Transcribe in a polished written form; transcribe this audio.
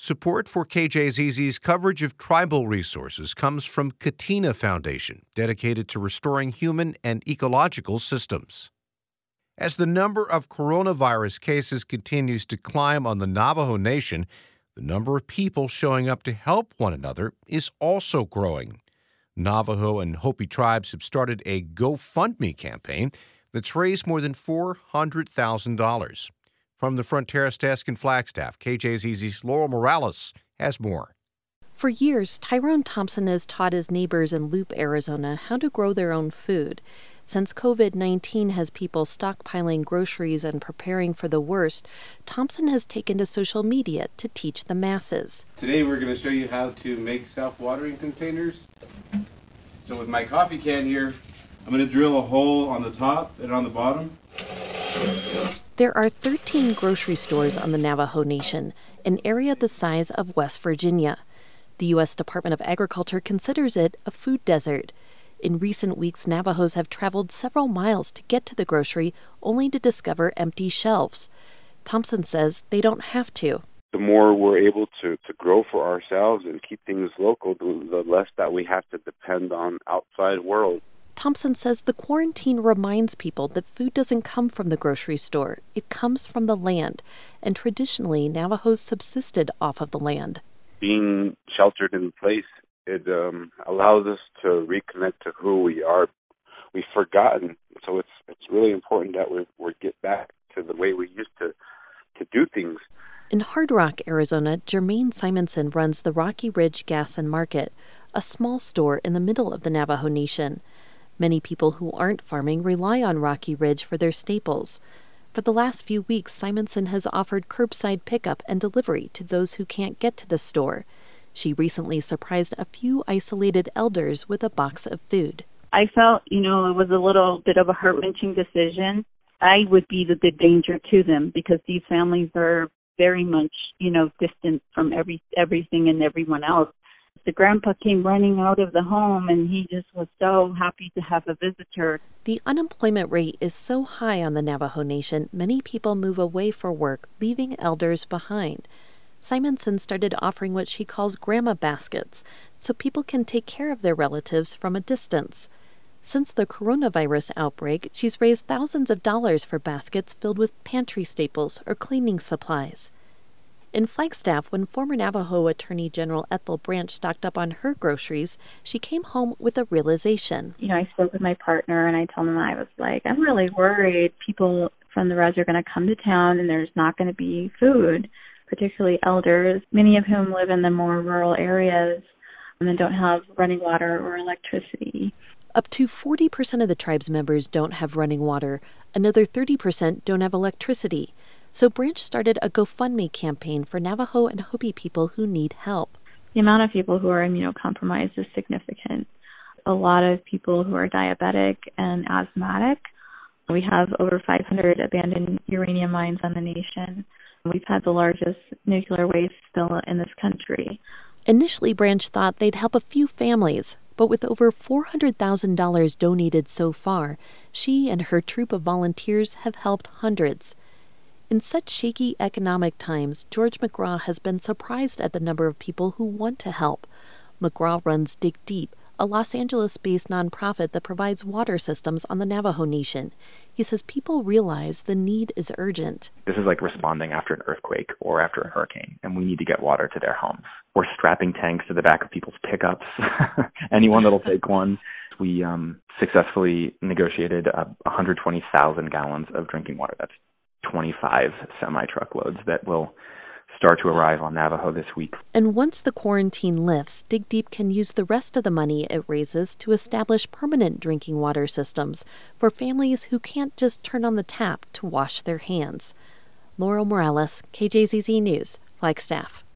Support for KJZZ's coverage of tribal resources comes from Katina Foundation, dedicated to restoring human and ecological systems. As the number of coronavirus cases continues to climb on the Navajo Nation, the number of people showing up to help one another is also growing. Navajo and Hopi tribes have started a GoFundMe campaign that's raised more than $400,000. From the Fronteras Desk in Flagstaff, KJZZ's Laurel Morales has more. For years, Tyrone Thompson has taught his neighbors in Loop, Arizona, how to grow their own food. Since COVID-19 has people stockpiling groceries and preparing for the worst, Thompson has taken to social media to teach the masses. Today we're going to show you how to make self-watering containers. So with my coffee can here, I'm going to drill a hole on the top and on the bottom. There are 13 grocery stores on the Navajo Nation, an area the size of West Virginia. The U.S. Department of Agriculture considers it a food desert. In recent weeks, Navajos have traveled several miles to get to the grocery, only to discover empty shelves. Thompson says they don't have to. The more we're able to grow for ourselves and keep things local, the less that we have to depend on outside world. Thompson says the quarantine reminds people that food doesn't come from the grocery store. It comes from the land, and traditionally, Navajos subsisted off of the land. Being sheltered in place, it allows us to reconnect to who we are. We've forgotten, so it's really important that we get back to the way we used to do things. In Hard Rock, Arizona, Jermaine Simonson runs the Rocky Ridge Gas and Market, a small store in the middle of the Navajo Nation. Many people who aren't farming rely on Rocky Ridge for their staples. For the last few weeks, Simonson has offered curbside pickup and delivery to those who can't get to the store. She recently surprised a few isolated elders with a box of food. I felt, it was a little bit of a heart-wrenching decision. I would be the big danger to them because these families are very much, distant from everything and everyone else. The grandpa came running out of the home, and he just was so happy to have a visitor. The unemployment rate is so high on the Navajo Nation, many people move away for work, leaving elders behind. Simonson started offering what she calls grandma baskets, so people can take care of their relatives from a distance. Since the coronavirus outbreak, she's raised thousands of dollars for baskets filled with pantry staples or cleaning supplies. In Flagstaff, when former Navajo Attorney General Ethel Branch stocked up on her groceries, she came home with a realization. I spoke with my partner, and I told him I was like, I'm really worried people from the res are going to come to town, and there's not going to be food, particularly elders, many of whom live in the more rural areas and don't have running water or electricity. Up to 40% of the tribe's members don't have running water. Another 30% don't have electricity. So Branch started a GoFundMe campaign for Navajo and Hopi people who need help. The amount of people who are immunocompromised is significant. A lot of people who are diabetic and asthmatic. We have over 500 abandoned uranium mines on the nation. We've had the largest nuclear waste spill in this country. Initially, Branch thought they'd help a few families, but with over $400,000 donated so far, she and her troop of volunteers have helped hundreds. In such shaky economic times, George McGraw has been surprised at the number of people who want to help. McGraw runs Dig Deep, a Los Angeles-based nonprofit that provides water systems on the Navajo Nation. He says people realize the need is urgent. This is like responding after an earthquake or after a hurricane, and we need to get water to their homes. We're strapping tanks to the back of people's pickups, anyone that'll take one. We successfully negotiated 120,000 gallons of drinking water. That's 25 semi-truckloads that will start to arrive on Navajo this week. And once the quarantine lifts, Dig Deep can use the rest of the money it raises to establish permanent drinking water systems for families who can't just turn on the tap to wash their hands. Laurel Morales, KJZZ News, Flagstaff.